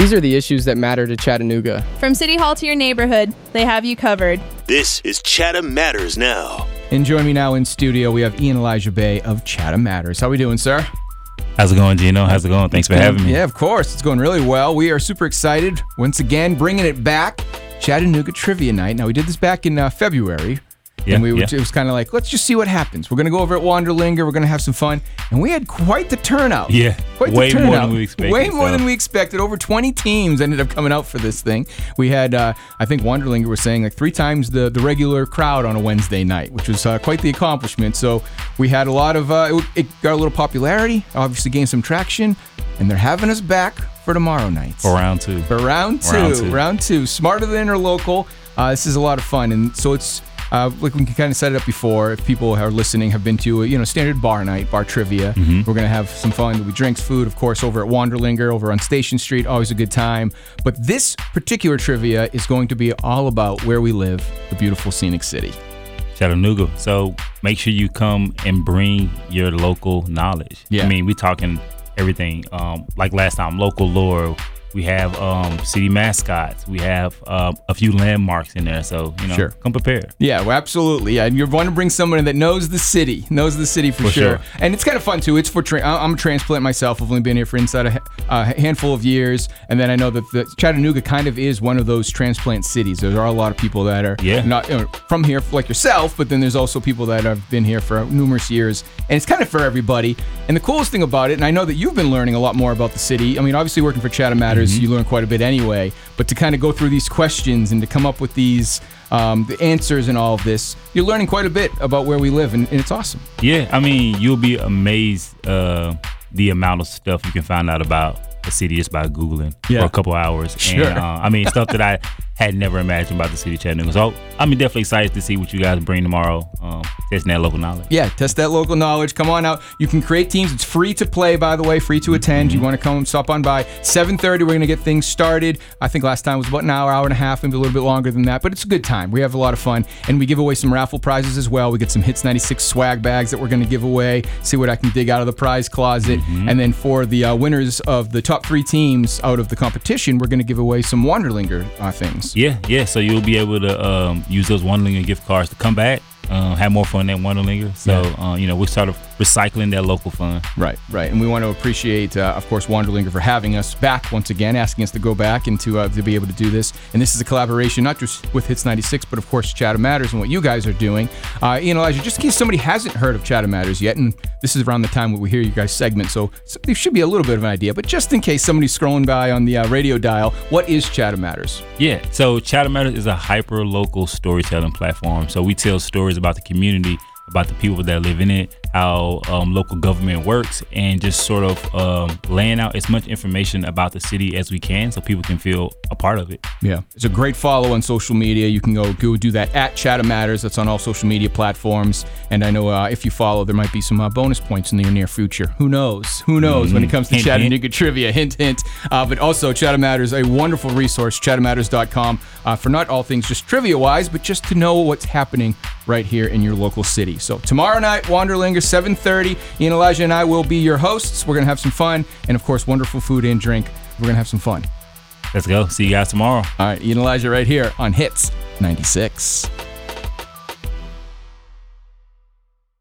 These are the issues that matter to Chattanooga. From City Hall to your neighborhood, they have you covered. This is Chatham Matters Now. And join me now in studio, we have Ian Elijah Bay of Chatham Matters. How we doing, sir? How's it going, Gino? How's it going? Thanks for having me. Yeah, of course. It's going really well. We are super excited. Once again, bringing it back. Chattanooga Trivia Night. Now, we did this back in February. Yeah, and it was kind of like, let's just see what happens. We're going to go over at Wanderlinger. We're going to have some fun. And we had quite the turnout. Yeah, way more than we expected. Way more than we expected. Over 20 teams ended up coming out for this thing. We had, I think Wanderlinger was saying, like 3 times the regular crowd on a Wednesday night, which was quite the accomplishment. So we had a lot of, it got a little popularity, obviously gained some traction, and they're having us back for tomorrow night. For round two. Round two. Smarter than Interlocal. This is a lot of fun. And so it's, like we can kind of set it up before, if people who are listening have been to a standard bar night, bar trivia. Mm-hmm. We're going to have some fun. There'll be drinks, food, of course, over at Wanderlinger, over on Station Street. Always a good time. But this particular trivia is going to be all about where we live, the beautiful scenic city. Chattanooga. So make sure you come and bring your local knowledge. Yeah. I mean, we talking everything. Like last time, local lore. We have city mascots. We have a few landmarks in there. So, Sure. Come prepared. Yeah, well, absolutely. Yeah, and you want to bring someone that knows the city for sure. And it's kind of fun, too. It's for I'm a transplant myself. I've only been here for inside a handful of years. And then I know that Chattanooga kind of is one of those transplant cities. There are a lot of people that are not from here, like yourself, but then there's also people that have been here for numerous years. And it's kind of for everybody. And the coolest thing about it, and I know that you've been learning a lot more about the city. I mean, obviously working for Chatham Matters, you learn quite a bit anyway, but to kind of go through these questions and to come up with these the answers and all of this, you're learning quite a bit about where we live, and it's awesome. Yeah, I mean, you'll be amazed the amount of stuff you can find out about the city just by Googling for a couple hours. Sure. And, I mean, stuff that I had never imagined about the city of Chattanooga. So I'm definitely excited to see what you guys bring tomorrow, testing that local knowledge. Yeah, test that local knowledge. Come on out. You can create teams. It's free to play, by the way, free to attend. You want to come stop on by. 7:30, we're going to get things started. I think last time was about an hour and a half, maybe a little bit longer than that, but it's a good time. We have a lot of fun, and we give away some raffle prizes as well. We get some Hits 96 swag bags that we're going to give away, see what I can dig out of the prize closet. And then for the winners of the top 3 teams out of the competition, we're going to give away some Wanderlinger things. Yeah. So you'll be able to use those Wanderlinger gift cards to come back, have more fun at Wanderlinger. So, we're sort of recycling that local fun. Right. And we want to appreciate, of course, Wanderlinger for having us back once again, asking us to go back and to be able to do this. And this is a collaboration, not just with Hits 96, but of course, Chatham Matters and what you guys are doing. Ian Elijah, just in case somebody hasn't heard of Chatham Matters yet, and this is around the time when we hear you guys segment, so there should be a little bit of an idea, but just in case somebody's scrolling by on the radio dial, what is Chatham Matters? Yeah, so Chatham Matters is a hyper-local storytelling platform. So we tell stories about the community, about the people that live in it, how local government works, and just sort of laying out as much information about the city as we can so people can feel a part of it. Yeah, it's a great follow on social media. You can go do that at Chatham Matters. That's on all social media platforms. And I know if you follow, there might be some bonus points in the near future. Who knows when it comes to Chattanooga trivia. Hint. But also, Chatham Matters, a wonderful resource, chathammatters.com, for not all things just trivia-wise, but just to know what's happening right here in your local city. So tomorrow night, Wanderlinger, 7:30. Ian Elijah and I will be your hosts. We're going to have some fun, and of course, wonderful food and drink. We're going to have some fun. Let's go. See you guys tomorrow. All right, Ian Elijah right here on Hits 96.